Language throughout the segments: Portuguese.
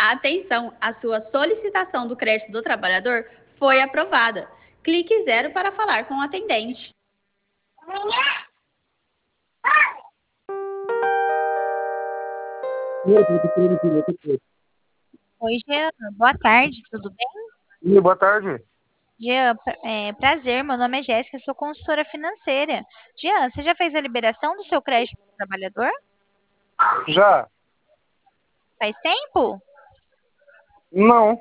Atenção, a sua solicitação do crédito do trabalhador foi aprovada. Clique 0 para falar com o atendente. Oi, Jean. Boa tarde, tudo bem? E boa tarde. Jean, prazer, meu nome é Jéssica, sou consultora financeira. Jean, você já fez a liberação do seu crédito do trabalhador? Já? Faz tempo? Não.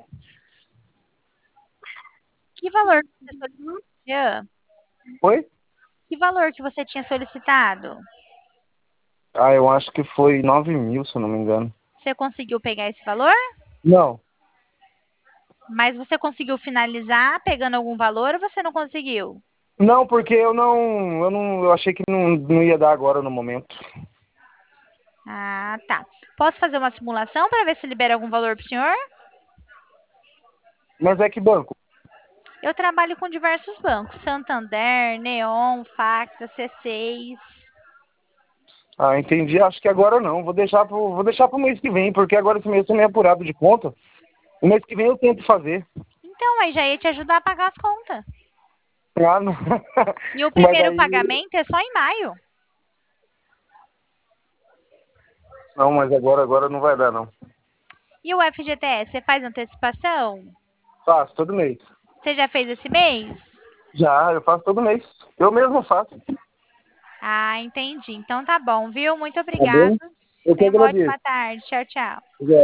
Que valor que você solicitou, Jean? Foi? Que valor que você tinha solicitado? Ah, eu acho que foi 9.000, se eu não me engano. Você conseguiu pegar esse valor? Não. Mas você conseguiu finalizar pegando algum valor ou você não conseguiu? Não, porque eu achei que não ia dar agora no momento. Ah, tá. Posso fazer uma simulação para ver se libera algum valor para o senhor? Mas é que banco? Eu trabalho com diversos bancos, Santander, Neon, Facta, C6. Ah, entendi. Acho que agora não. Vou deixar pro mês que vem, porque agora esse mês eu tô meio apurado de conta. O mês que vem eu tento fazer. Então, aí já ia te ajudar a pagar as contas. Ah, não. E o Mas primeiro aí. pagamento é só em maio. Não, mas agora não vai dar, não. E o FGTS, você faz antecipação? Faço todo mês. Você já fez esse mês? Já, eu faço todo mês. Eu mesmo faço. Ah, entendi. Então tá bom, viu? Muito Tá obrigada. bom? Eu que Tenha uma ótima agradeço. tarde. Tchau, tchau.